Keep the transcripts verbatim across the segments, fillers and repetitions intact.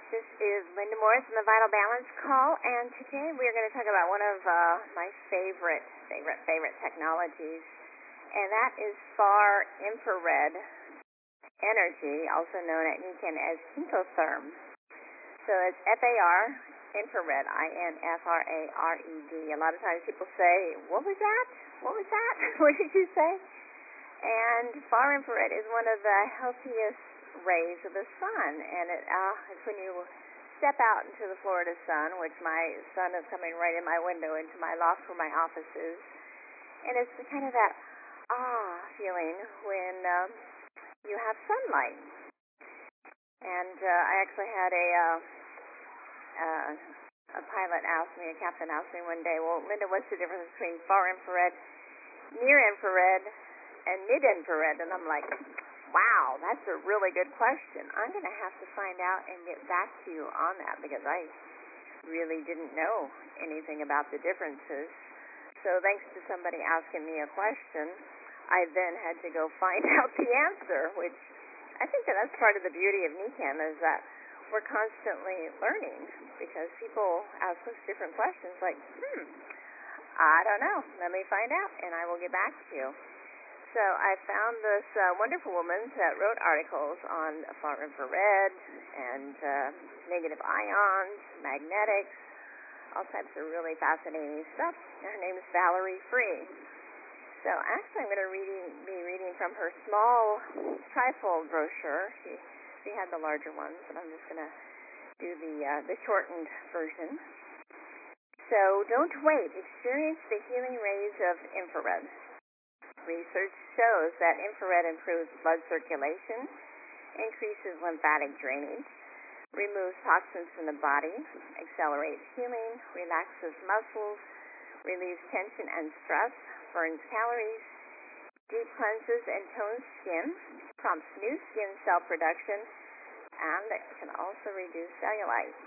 This is Linda Morris in the Vital Balance Call, and today we are going to talk about one of uh, my favorite, favorite, favorite technologies, and that is far infrared energy, also known at Niken as Pincotherm. So it's F A R, infrared, I N F R A R E D. A lot of times people say, what was that? What was that? What did you say? And far infrared is one of the healthiest rays of the sun, and it, uh, it's when you step out into the Florida sun, which my sun is coming right in my window into my loft where my office is, and it's the kind of that ah feeling when um, you have sunlight. And uh, I actually had a uh, uh, a pilot ask me, a captain asked me one day, well, Linda, what's the difference between far infrared, near infrared, and mid-infrared? And I'm like, wow, that's a really good question. I'm going to have to find out and get back to you on that because I really didn't know anything about the differences. So thanks to somebody asking me a question, I then had to go find out the answer, which I think that that's part of the beauty of Niken is that we're constantly learning because people ask us different questions like, hmm, I don't know. Let me find out, and I will get back to you. So I found this uh, wonderful woman that wrote articles on far infrared and uh, negative ions, magnetics, all types of really fascinating stuff. Her name is Valerie Free. So actually I'm going to reading, be reading from her small trifold brochure. She, she had the larger ones, but I'm just going to do the, uh, the shortened version. So don't wait. Experience the healing rays of infrared. Research shows that infrared improves blood circulation, increases lymphatic drainage, removes toxins from the body, accelerates healing, relaxes muscles, relieves tension and stress, burns calories, deep cleanses and tones skin, prompts new skin cell production, and it can also reduce cellulite.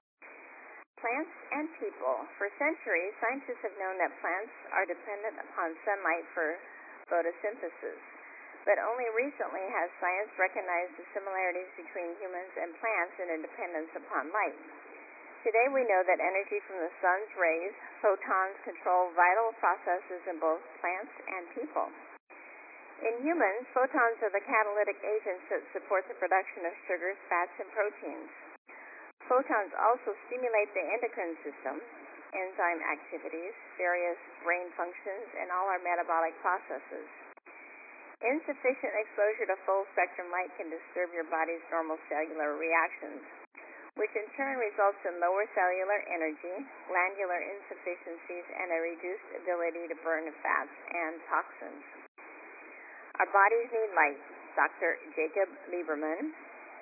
Plants and people. For centuries, scientists have known that plants are dependent upon sunlight for photosynthesis, but only recently has science recognized the similarities between humans and plants in their dependence upon light. Today we know that energy from the sun's rays, photons, control vital processes in both plants and people. In humans, photons are the catalytic agents that support the production of sugars, fats, and proteins. Photons also stimulate the endocrine system, enzyme activities, various brain functions, and all our metabolic processes. Insufficient exposure to full-spectrum light can disturb your body's normal cellular reactions, which in turn results in lower cellular energy, glandular insufficiencies, and a reduced ability to burn fats and toxins. Our bodies need light. Doctor Jacob Lieberman,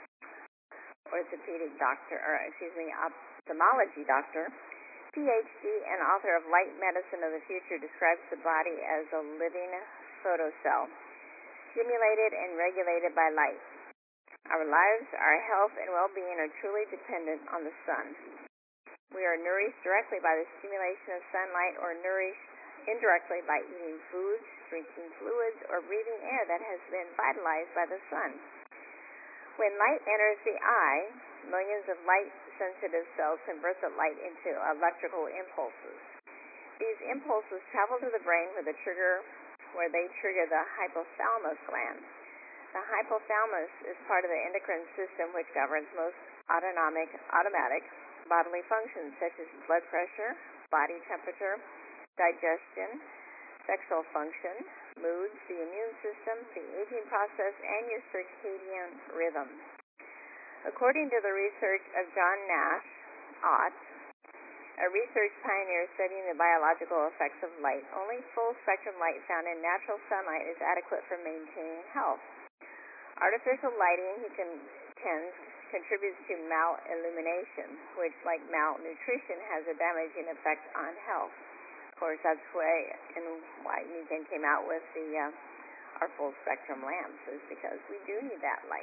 orthopedic doctor, or excuse me, ophthalmology doctor, P H D and author of Light Medicine of the Future, describes the body as a living photocell, stimulated and regulated by light. Our lives, our health, and well-being are truly dependent on the sun. We are nourished directly by the stimulation of sunlight or nourished indirectly by eating foods, drinking fluids, or breathing air that has been vitalized by the sun. When light enters the eye, millions of light-sensitive cells convert the light into electrical impulses. These impulses travel to the brain where, the trigger, where they trigger the hypothalamus gland. The hypothalamus is part of the endocrine system which governs most autonomic, automatic bodily functions such as blood pressure, body temperature, digestion, sexual function, moods, the immune system, the aging process, and your circadian rhythm. According to the research of John Nash Ott, a research pioneer studying the biological effects of light, only full-spectrum light found in natural sunlight is adequate for maintaining health. Artificial lighting, he contends, contributes to malillumination, which, like malnutrition, has a damaging effect on health. Of course, that's why, and why Niken came out with the uh, our full-spectrum lamps, is because we do need that light.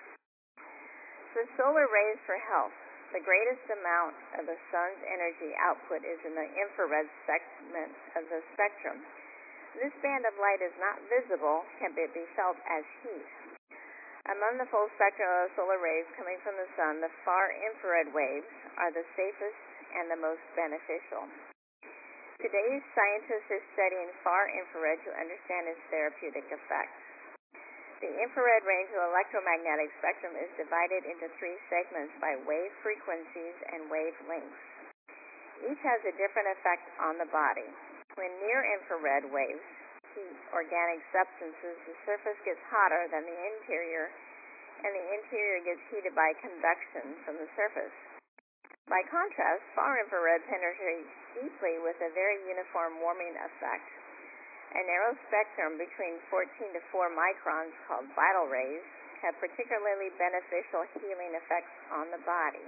So solar rays for health. The greatest amount of the sun's energy output is in the infrared segment of the spectrum. This band of light is not visible, can be felt as heat. Among the full spectrum of solar rays coming from the sun, the far infrared waves are the safest and the most beneficial. Today's scientists are studying far infrared to understand its therapeutic effects. The infrared range of the electromagnetic spectrum is divided into three segments by wave frequencies and wavelengths. Each has a different effect on the body. When near-infrared waves heat organic substances, the surface gets hotter than the interior, and the interior gets heated by convection from the surface. By contrast, far-infrared penetrates deeply with a very uniform warming effect. A narrow spectrum between fourteen to four microns, called vital rays, have particularly beneficial healing effects on the body.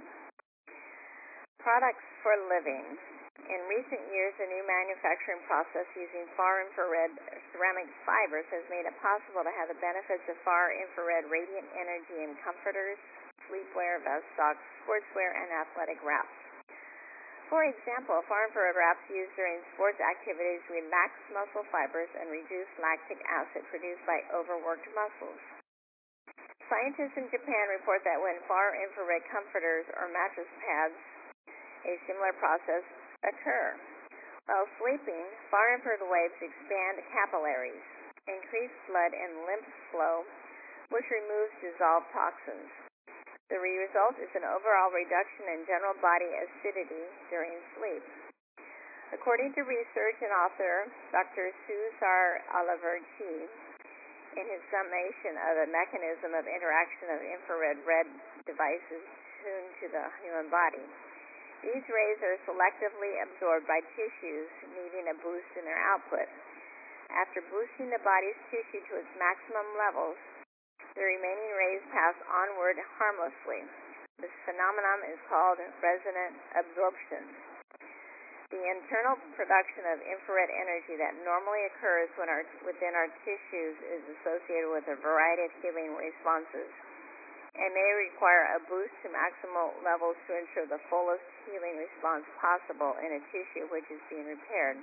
Products for living. In recent years, a new manufacturing process using far-infrared ceramic fibers has made it possible to have the benefits of far-infrared radiant energy in comforters, sleepwear, vest socks, sportswear, and athletic wraps. For example, far-infrared wraps used during sports activities relax muscle fibers and reduce lactic acid produced by overworked muscles. Scientists in Japan report that when far-infrared comforters or mattress pads, a similar process occur. While sleeping, far-infrared waves expand capillaries, increase blood and lymph flow, which removes dissolved toxins. The result is an overall reduction in general body acidity during sleep. According to research and author Doctor Susar Oliver Chi, in his summation of the mechanism of interaction of infrared red devices tuned to the human body, these rays are selectively absorbed by tissues needing a boost in their output. After boosting the body's tissue to its maximum levels, the remaining rays pass onward harmlessly. This phenomenon is called resonant absorption. The internal production of infrared energy that normally occurs when our, within our tissues is associated with a variety of healing responses and may require a boost to maximal levels to ensure the fullest healing response possible in a tissue which is being repaired.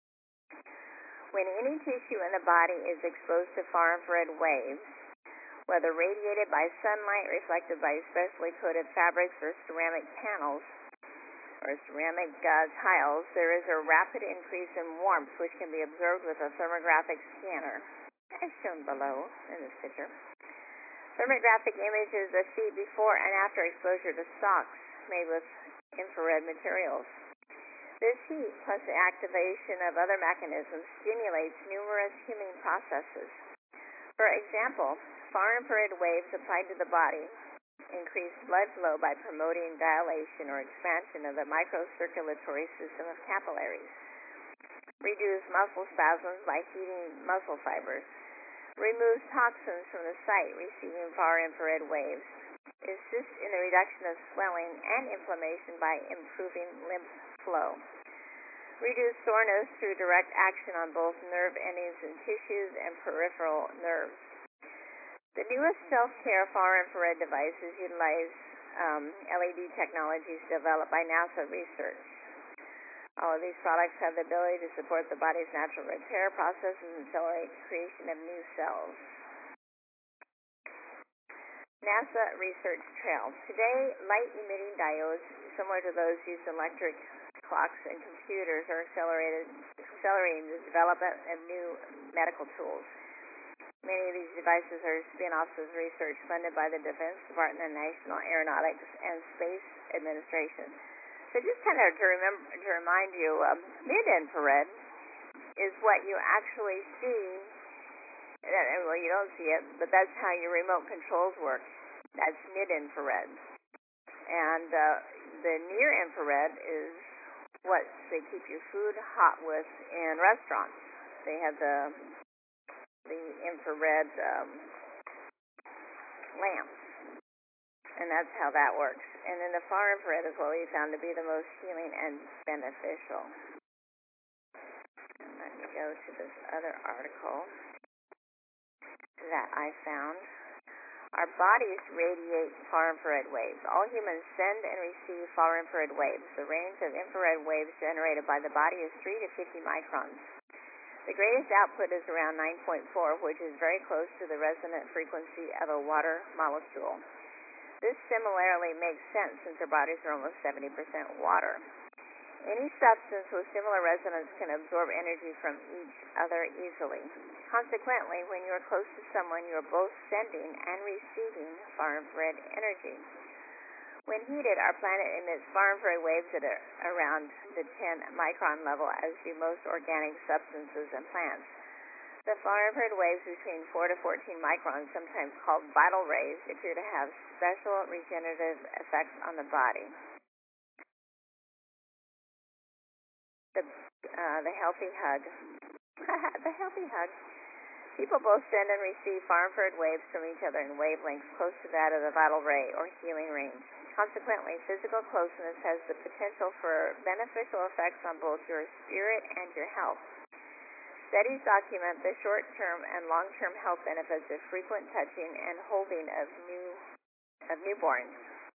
When any tissue in the body is exposed to far-infrared waves, whether radiated by sunlight, reflected by specially coated fabrics or ceramic panels, or ceramic uh, tiles, there is a rapid increase in warmth which can be observed with a thermographic scanner, as shown below in this picture. Thermographic images of feet before and after exposure to socks made with infrared materials. This heat, plus the activation of other mechanisms, stimulates numerous healing processes. For example, far-infrared waves applied to the body increase blood flow by promoting dilation or expansion of the microcirculatory system of capillaries, reduce muscle spasms by heating muscle fibers, removes toxins from the site receiving far-infrared waves, assists in the reduction of swelling and inflammation by improving lymph flow, reduce soreness through direct action on both nerve endings and tissues and peripheral nerves. The newest self-care far-infrared devices utilize um, L E D technologies developed by NASA research. All of these products have the ability to support the body's natural repair processes and accelerate the creation of new cells. NASA Research Trail. Today, light-emitting diodes, similar to those used in electric clocks and computers, are accelerated, accelerating the development of new medical tools. Many of these devices are spin-offs of research funded by the Defense Department, National Aeronautics, and Space Administration. So just kind of to remember, to remind you, um, mid-infrared is what you actually see. Uh, well, you don't see it, but that's how your remote controls work. That's mid-infrared. And uh, the near-infrared is what they keep your food hot with in restaurants. They have the the infrared um, lamps, and that's how that works. And then the far infrared is what we found to be the most healing and beneficial. And let me go to this other article that I found. Our bodies radiate far infrared waves. All humans send and receive far infrared waves. The range of infrared waves generated by the body is three to fifty microns. The greatest output is around nine point four, which is very close to the resonant frequency of a water molecule. This similarly makes sense since our bodies are almost seventy percent water. Any substance with similar resonance can absorb energy from each other easily. Consequently, when you are close to someone, you are both sending and receiving far-infrared energy. When heated, our planet emits far-infrared waves at a, around the ten micron level, as do most organic substances and plants. The far-infrared waves between four to fourteen microns, sometimes called vital rays, appear to have special regenerative effects on the body. The, uh, the healthy hug. The healthy hug. People both send and receive far-infrared waves from each other in wavelengths close to that of the vital ray or healing range. Consequently, physical closeness has the potential for beneficial effects on both your spirit and your health. Studies document the short-term and long-term health benefits of frequent touching and holding of new of newborns.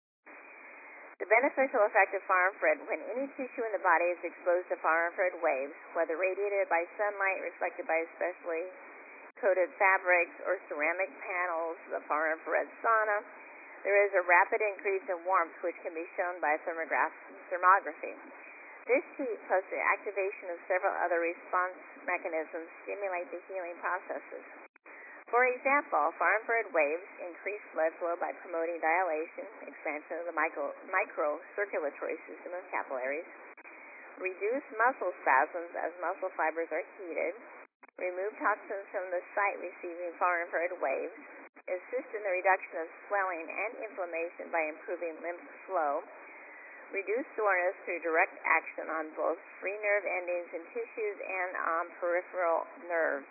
The beneficial effect of far-infrared: when any tissue in the body is exposed to far-infrared waves, whether radiated by sunlight, reflected by specially coated fabrics, or ceramic panels, the far-infrared sauna, there is a rapid increase in warmth, which can be shown by thermography. This heat, plus the activation of several other response mechanisms, stimulate the healing processes. For example, far-infrared waves increase blood flow by promoting dilation, expansion of the micro, microcirculatory system of capillaries, reduce muscle spasms as muscle fibers are heated, remove toxins from the site receiving far-infrared waves, assist in the reduction of swelling and inflammation by improving lymph flow, reduce soreness through direct action on both free nerve endings and tissues and on peripheral nerves.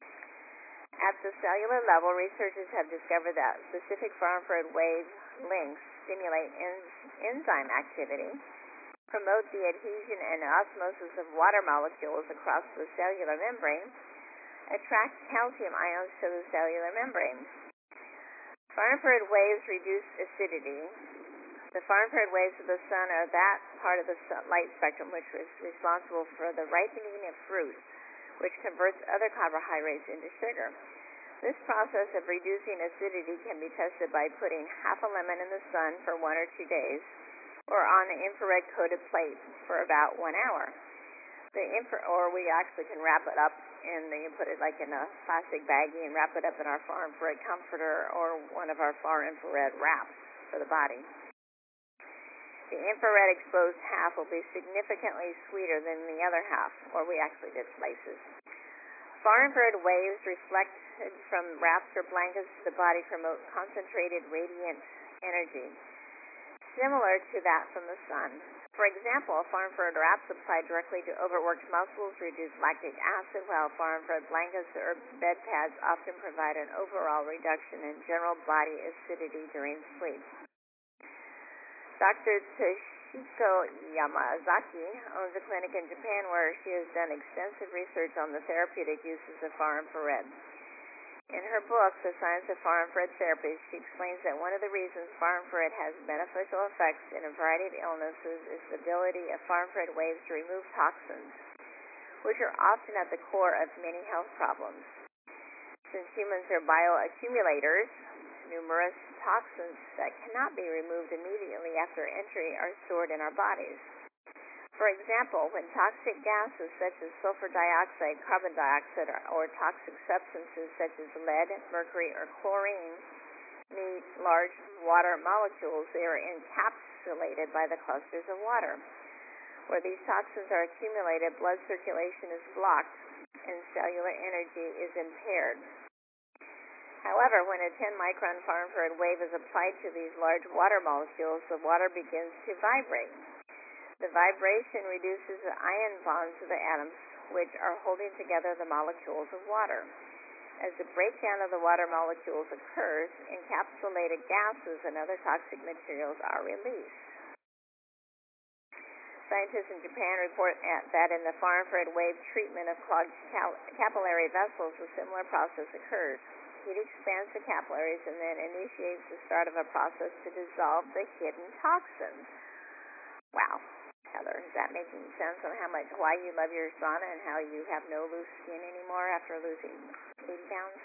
At the cellular level, researchers have discovered that specific far-infrared wave lengths stimulate en- enzyme activity, promote the adhesion and osmosis of water molecules across the cellular membrane, attract calcium ions to the cellular membrane. Far-infrared waves reduce acidity. The far-infrared waves of the sun are that part of the light spectrum which is responsible for the ripening of fruits, which converts other carbohydrates into sugar. This process of reducing acidity can be tested by putting half a lemon in the sun for one or two days, or on an infrared-coated plate for about one hour. The infra- or we actually can wrap it up and you put it like in a plastic baggie and wrap it up in our far-infrared comforter or one of our far-infrared wraps for the body. The infrared exposed half will be significantly sweeter than the other half, or we actually did slices. Far-infrared waves reflected from wraps or blankets to the body promote concentrated radiant energy, similar to that from the sun. For example, far-infrared wraps applied directly to overworked muscles reduce lactic acid, while far-infrared blankets or bed pads often provide an overall reduction in general body acidity during sleep. Doctor Toshiko Yamazaki owns a clinic in Japan where she has done extensive research on the therapeutic uses of far-infrared. In her book, The Science of Far-Infrared Therapy, she explains that one of the reasons far-infrared has beneficial effects in a variety of illnesses is the ability of far-infrared waves to remove toxins, which are often at the core of many health problems. Since humans are bioaccumulators, numerous toxins that cannot be removed immediately after entry are stored in our bodies. For example, when toxic gases such as sulfur dioxide, carbon dioxide, or, or toxic substances such as lead, mercury, or chlorine meet large water molecules, they are encapsulated by the clusters of water. Where these toxins are accumulated, blood circulation is blocked and cellular energy is impaired. However, when a ten micron far-infrared wave is applied to these large water molecules, the water begins to vibrate. The vibration reduces the ion bonds of the atoms, which are holding together the molecules of water. As the breakdown of the water molecules occurs, encapsulated gases and other toxic materials are released. Scientists in Japan report that in the far-infrared wave treatment of clogged capillary vessels, a similar process occurs. Heat expands the capillaries and then initiates the start of a process to dissolve the hidden toxins. Wow. Heather. Is that making sense on how much, why you love your sauna and how you have no loose skin anymore after losing eighty pounds?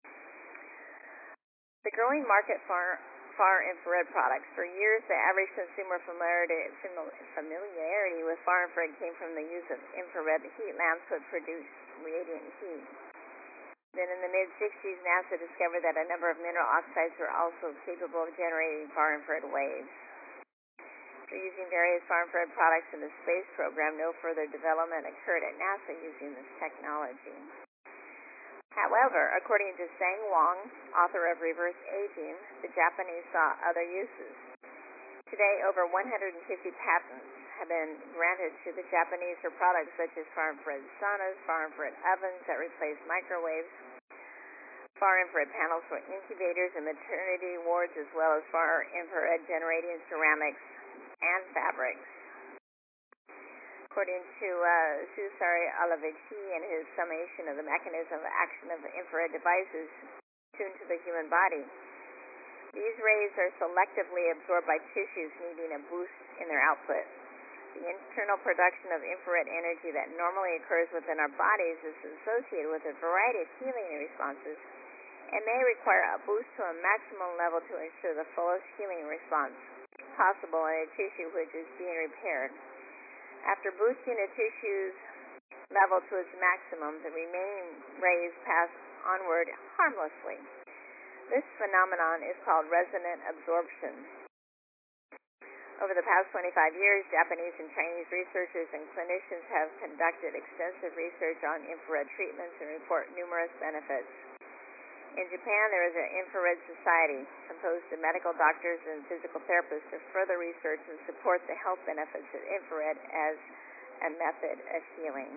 The growing market for far infrared products. For years, the average consumer familiarity, familiarity with far infrared came from the use of infrared heat lamps that produce radiant heat. Then in the mid-sixties, NASA discovered that a number of mineral oxides were also capable of generating far infrared waves. After using various far infrared products in the space program, no further development occurred at NASA using this technology. However, according to Sang Wang, author of Reverse Aging, the Japanese saw other uses. Today, over one hundred fifty patents have been granted to the Japanese for products such as far infrared saunas, far infrared ovens that replace microwaves, far infrared panels for incubators and maternity wards, as well as far infrared generating ceramics and fabrics. According to uh, Susari Alavici in his summation of the mechanism of action of infrared devices tuned to the human body, these rays are selectively absorbed by tissues needing a boost in their output. The internal production of infrared energy that normally occurs within our bodies is associated with a variety of healing responses and may require a boost to a maximum level to ensure the fullest healing response possible in a tissue which is being repaired. After boosting a tissue's level to its maximum, the remaining rays pass onward harmlessly. This phenomenon is called resonant absorption. Over the past twenty-five years, Japanese and Chinese researchers and clinicians have conducted extensive research on infrared treatments and report numerous benefits. In Japan, there is an infrared society composed of medical doctors and physical therapists to further research and support the health benefits of infrared as a method of healing.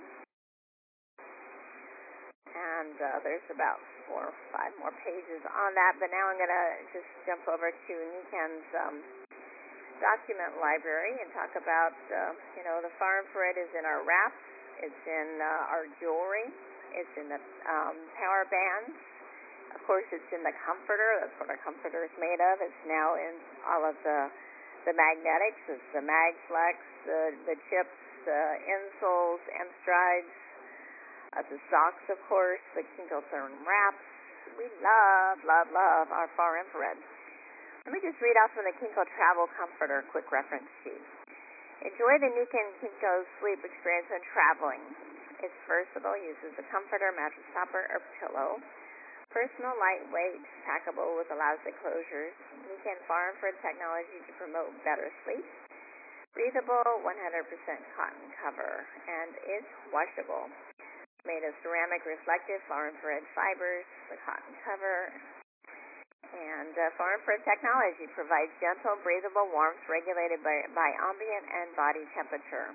And uh, there's about four or five more pages on that, but now I'm going to just jump over to Niken's um, document library and talk about, uh, you know, the far infrared is in our wraps, it's in uh, our jewelry, it's in the um, power bands. Of course, it's in the comforter. That's what our comforter is made of. It's now in all of the the magnetics. It's the MagFlex, the, the chips, the insoles, M-Strides, uh, the socks, of course, the Kinkotherm wraps. We love, love, love our far infrared. Let me just read off from the Kinko Travel Comforter quick reference sheet. Enjoy the Niken Kinko sleep experience when traveling. It's versatile, uses a comforter, mattress topper, or pillow. Personal, lightweight, packable with elastic closures. Niken far infrared technology to promote better sleep. Breathable, one hundred percent cotton cover, and it's washable. Made of ceramic reflective far infrared fibers, the cotton cover. And uh, far infrared technology provides gentle, breathable warmth regulated by, by ambient and body temperature.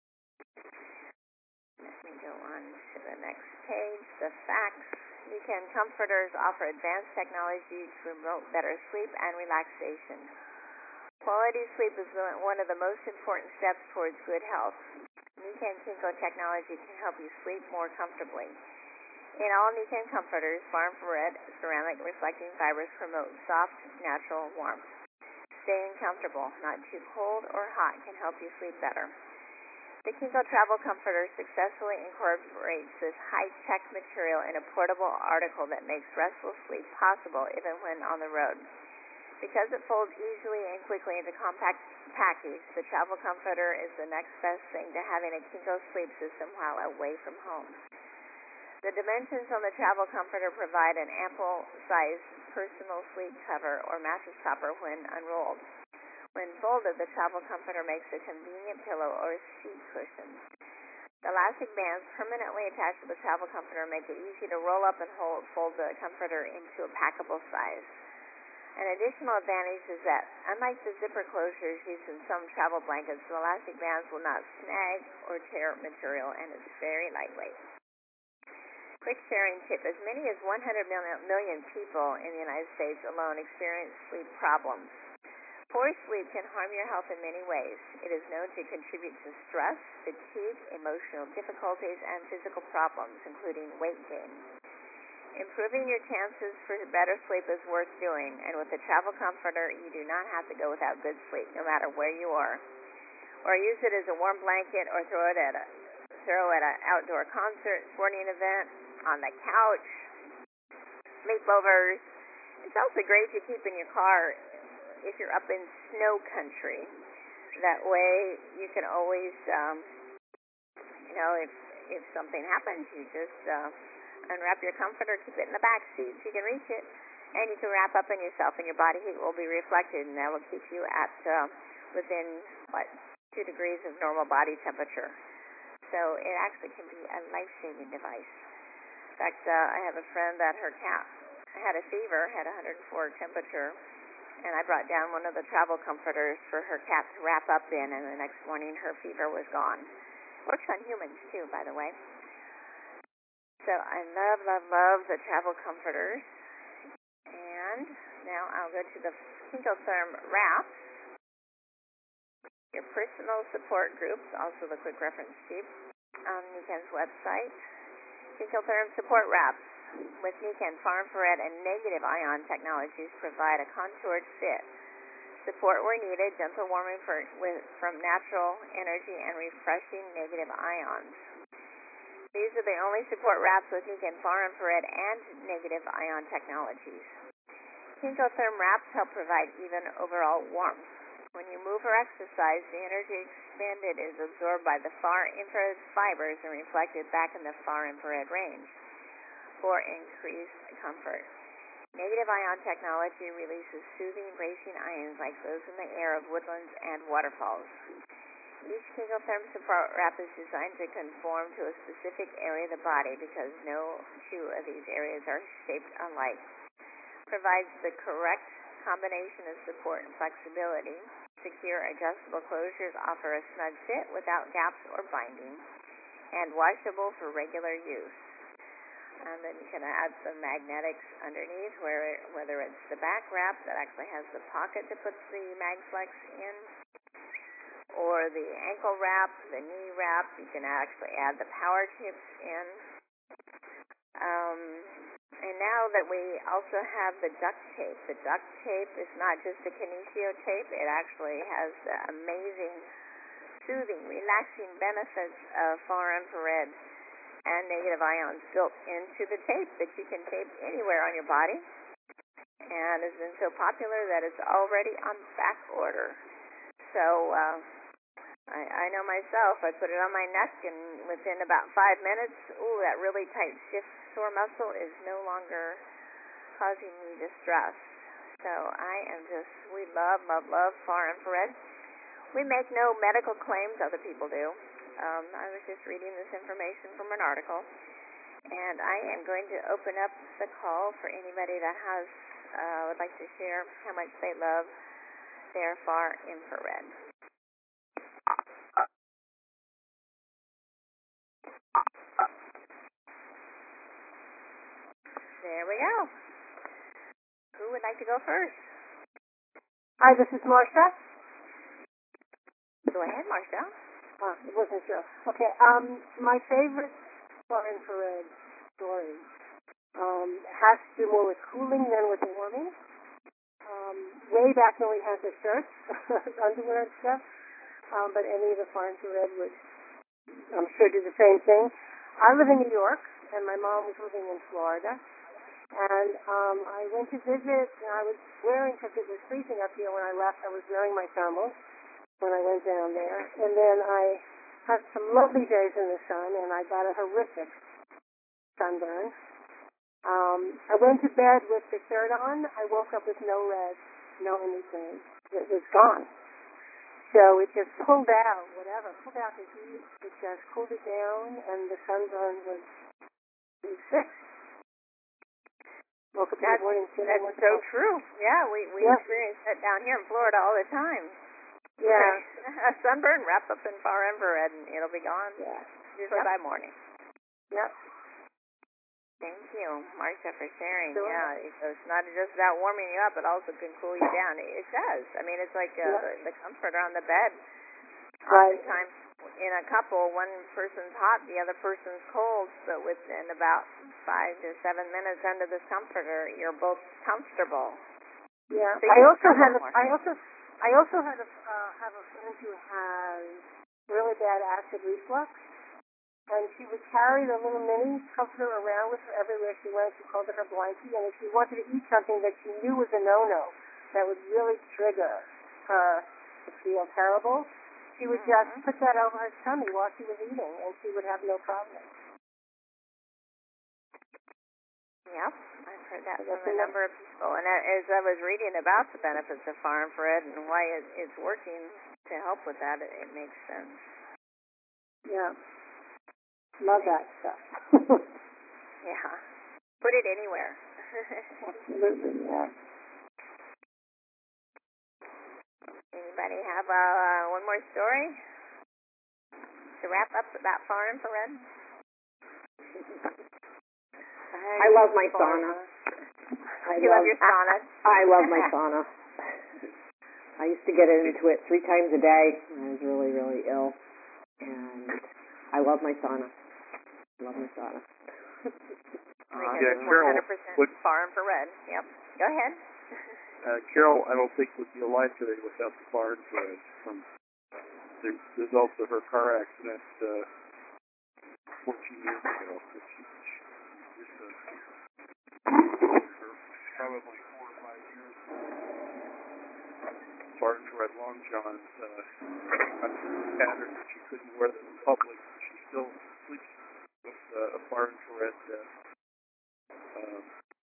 Let me go on to the next page. The facts. Niken comforters offer advanced technology to promote better sleep and relaxation. Quality sleep is one of the most important steps towards good health. Niken Kinko technology can help you sleep more comfortably. In all Niken comforters, far infrared ceramic reflecting fibers promote soft, natural warmth. Staying comfortable, not too cold or hot, can help you sleep better. The Kinko Travel Comforter successfully incorporates this high-tech material in a portable article that makes restful sleep possible even when on the road. Because it folds easily and quickly into compact package, the Travel Comforter is the next best thing to having a Kinko sleep system while away from home. The dimensions on the Travel Comforter provide an ample-sized personal sleep cover or mattress topper when unrolled. When folded, the Travel Comforter makes a convenient pillow or seat cushion. The elastic bands permanently attached to the Travel Comforter make it easy to roll up and hold, fold the comforter into a packable size. An additional advantage is that, unlike the zipper closures used in some travel blankets, the elastic bands will not snag or tear material, and it's very lightweight. Quick sharing tip. As many as one hundred million people in the United States alone experience sleep problems. Poor sleep can harm your health in many ways. It is known to contribute to stress, fatigue, emotional difficulties, and physical problems, including weight gain. Improving your chances for better sleep is worth doing, and with the Travel Comforter, you do not have to go without good sleep, no matter where you are. or use it as a warm blanket, or throw it at a throw at an outdoor concert, sporting event, on the couch, sleepovers. It's also great to keep in your car if you're up in snow country. That way you can always, um, you know, if if something happens, you just uh, unwrap your comforter, keep it in the back seat so you can reach it, and you can wrap up in yourself, and your body heat will be reflected, and that will keep you at uh, within, what, two degrees of normal body temperature. So it actually can be a life-saving device. In fact, uh, I have a friend that her cat had a fever, had one hundred four temperature, and I brought down one of the travel comforters for her cat to wrap up in, and the next morning her fever was gone. Works on humans, too, by the way. So I love, love, love the travel comforters. And now I'll go to the Kinkotherm wraps. Your personal support groups, also the quick reference sheet on Niken's website. Kinkotherm support wraps with Niken far infrared and negative ion technologies provide a contoured fit. Support where needed, gentle warming for, with, from natural energy and refreshing negative ions. These are the only support wraps with Niken far infrared and negative ion technologies. Kinkotherm wraps help provide even overall warmth. When you move or exercise, the energy expended is absorbed by the far infrared fibers and reflected back in the far infrared range for increased comfort. Negative ion technology releases soothing, racing ions like those in the air of woodlands and waterfalls. Each Kinkotherm support wrap is designed to conform to a specific area of the body because no two of these areas are shaped alike. Provides the correct combination of support and flexibility. Secure adjustable closures offer a snug fit without gaps or binding, and washable for regular use. And then you can add some magnetics underneath, where whether it's the back wrap that actually has the pocket to put the MagFlex in, or the ankle wrap, the knee wrap. You can actually add the power tips in. Um, and now that we also have the duct tape, the duct tape is not just a kinesio tape. It actually has the amazing soothing, relaxing benefits of far infrared and negative ions built into the tape that you can tape anywhere on your body, and has been so popular that it's already on back order. So uh, I, I know myself, I put it on my neck, and within about five minutes, ooh, that really tight, stiff, sore muscle is no longer causing me distress. So I am just, we love, love, love far infrared. We make no medical claims, other people do. Um, I was just reading this information from an article, and I am going to open up the call for anybody that has uh, would like to share how much they love their far infrared. There we go. Who would like to go first? Hi, this is Marcia. Go ahead, Marcia. Uh, it wasn't sure. Okay, um, my favorite far infrared story um, has to do more with cooling than with warming. Um, way back when we had the shirts, underwear and stuff, um, but any of the far infrared would, I'm sure, do the same thing. I live in New York, and my mom was living in Florida, and um, I went to visit, and I was wearing, because it was freezing up here when I left, I was wearing my thermals when I went down there, and then I had some lovely days in the sun, and I got a horrific sunburn. Um, I went to bed with the shirt on. I woke up with no red, no anything. It was gone. So it just pulled out, whatever, pulled out the heat. It just cooled it down, and the sunburn was fixed. Woke up in the morning. That's so true. Yeah, we, we yeah. experience that down here in Florida all the time. Yeah. A sunburn, wrap up in far infrared, and it'll be gone. Yeah. Usually yep. by morning. Yep. Thank you, Marcia, for sharing. Sure. Yeah, it's not just about warming you up, it also can cool you down. It does. I mean, it's like uh, yep. the, the comforter on the bed. Right. Oftentimes, in a couple, one person's hot, the other person's cold, but within about five to seven minutes under this comforter, you're both comfortable. Yeah. So I also had. A, more. I also. I also had a, uh, have a friend who has really bad acid reflux, and she would carry the little mini comforter around with her everywhere she went. She called it her blankie, and if she wanted to eat something that she knew was a no-no, that would really trigger her to feel terrible, she would mm-hmm. just put that over her tummy while she was eating, and she would have no problem. Yep, I've heard that from a number of people. And as I was reading about the benefits of far infrared and why it, it's working to help with that, it, it makes sense. Yeah. Love that stuff. Yeah. Put it anywhere. Absolutely, yeah. Anybody have uh, one more story to wrap up about far infrared? I love my sauna. I you love, love your sauna? I, I love my sauna. I used to get into it three times a day when I was really, really ill. And I love my sauna. I love my sauna. Because uh, it's one hundred percent would, far infrared. Yep. Go ahead. Uh, Carol, I don't think would be alive today without the far infrared from the results of her car accident uh, fourteen years ago. She, she, just, uh, for probably four or five years, far infrared long johns uh, pattern that she couldn't wear them in public. She still sleeps with uh, a far infrared uh, um,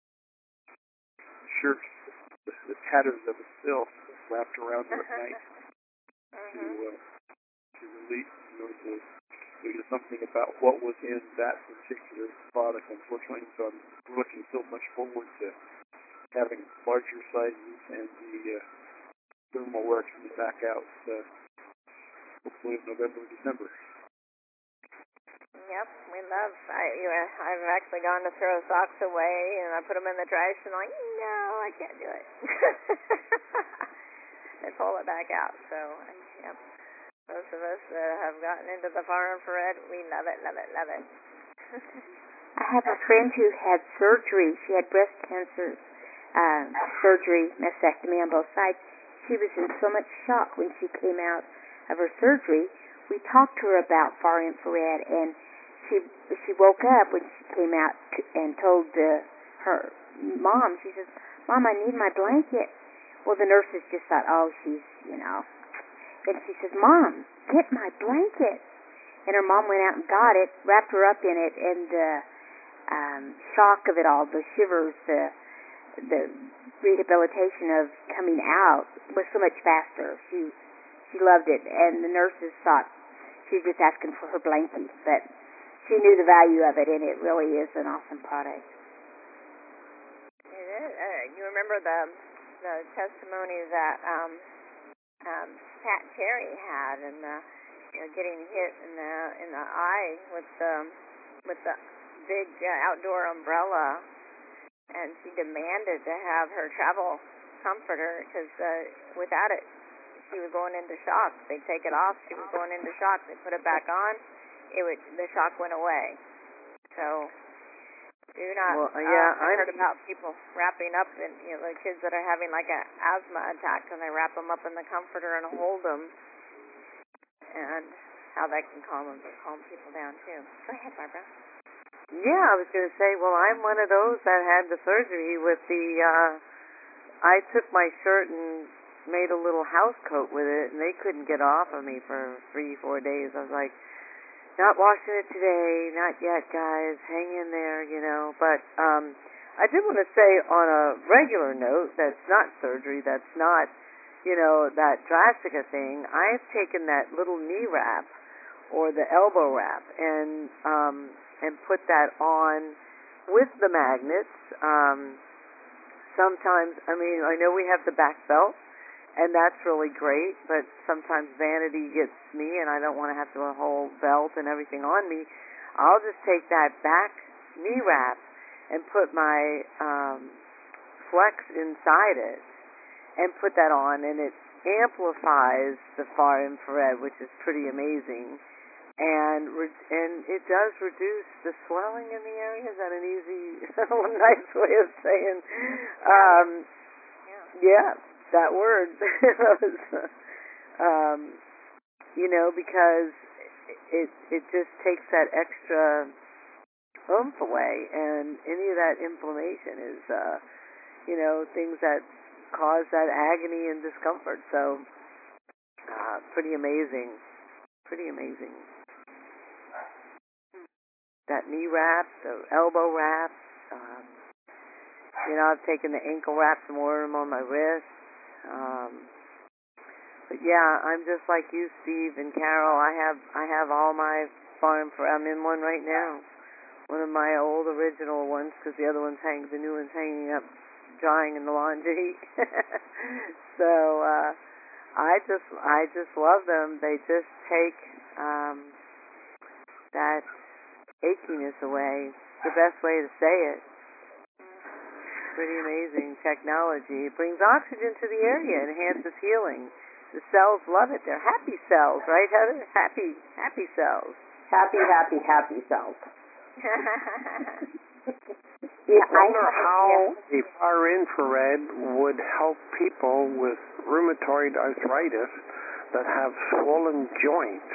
shirt, the, the tatters of it still wrapped around her at night to uh, to release, you know, to do something about what was in that particular product, unfortunately. So I'm looking so much forward to having larger sizes and the uh, thermal wear coming back out, uh, hopefully in November, December. Yep, we love. I, you know, I've actually gone to throw socks away, and I put them in the trash, and I'm like, no, I can't do it. And pull it back out. So, yep, most of us that have gotten into the far infrared, we love it, love it, love it. I have a friend who had surgery. She had breast cancer uh, surgery, mastectomy on both sides. She was in so much shock when she came out of her surgery. We talked to her about far infrared, and she she woke up when she came out to, and told uh, her mom, she says, Mom, I need my blanket. Well, the nurses just thought, oh, she's, you know. And she says, Mom, get my blanket. And her mom went out and got it, wrapped her up in it, and the um, shock of it all, the shivers, the the rehabilitation of coming out was so much faster. She she loved it, and the nurses thought she was just asking for her blankie, but she knew the value of it, and it really is an awesome product. It is. Uh, you remember the the testimony that um, um, Pat Terry had, and the you know getting hit in the in the eye with the with the big uh, outdoor umbrella, and she demanded to have her travel comforter because uh, without it, she was going into shock. They'd take it off. She was going into shock. They put it back on. It would the shock went away. So do not. Well, uh, yeah, uh, I heard about people wrapping up, and you know the kids that are having like an asthma attack, and they wrap them up in the comforter and hold them, and how that can calm them, calm people down too. Go ahead, Barbara. Yeah, I was going to say, well, I'm one of those that had the surgery with the. Uh, I took my shirt and made a little house coat with it, and they couldn't get off of me for three, four days. I was like, not washing it today, not yet, guys. Hang in there, you know. But um, I did want to say on a regular note, that's not surgery, that's not, you know, that drastic a thing. I've taken that little knee wrap or the elbow wrap and um, and put that on with the magnets. Um, sometimes, I mean, I know we have the back belt, and that's really great, but sometimes vanity gets me, and I don't want to have to have a whole belt and everything on me. I'll just take that back knee wrap and put my um, Flex inside it and put that on, and it amplifies the far infrared, which is pretty amazing. And re- and it does reduce the swelling in the area. Is that an easy, nice way of saying? Um, yeah. yeah. that word. um, you know, because it it just takes that extra oomph away, and any of that inflammation is, uh, you know, things that cause that agony and discomfort. So, uh, pretty amazing, pretty amazing. That knee wrap, the elbow wrap. Um, you know, I've taken the ankle wraps and worn them on my wrist. Um, but yeah, I'm just like you, Steve and Carol. I have I have all my farm for. I'm in one right now. One of my old original ones, because the other one's hang, the new one's hanging up, drying in the laundry. So uh, I just I just love them. They just take um, that achiness away. The best way to say it. Pretty amazing technology. It brings oxygen to the area, enhances healing. The cells love it. They're happy cells, right, Heather? Happy, happy cells. Happy, happy, happy cells. Yeah, I wonder how the far infrared would help people with rheumatoid arthritis that have swollen joints.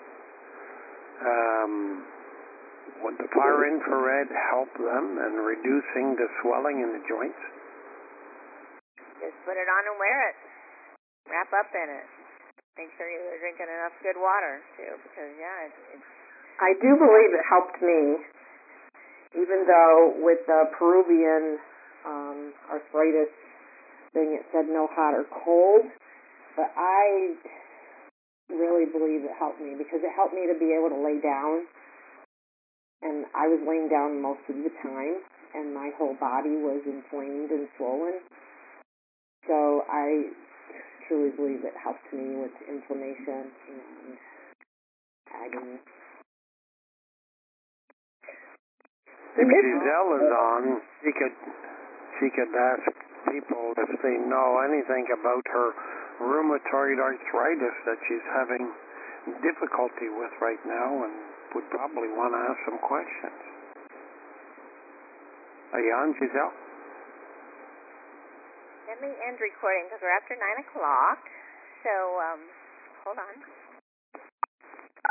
Um, would the far infrared help them in reducing the swelling in the joints? Just put it on and wear it. Wrap up in it. Make sure you're drinking enough good water, too, because, yeah, it's... it's I do believe it helped me, even though with the Peruvian um, arthritis thing, it said no hot or cold, but I really believe it helped me because it helped me to be able to lay down, and I was laying down most of the time, and my whole body was inflamed and swollen, so I truly believe it helped me with inflammation and agony. If Giselle is on, she could she could ask people if they know anything about her rheumatoid arthritis that she's having difficulty with right now, and would probably want to ask some questions. Are you on, Giselle? Let me end recording because we're after nine o'clock. So, um, hold on.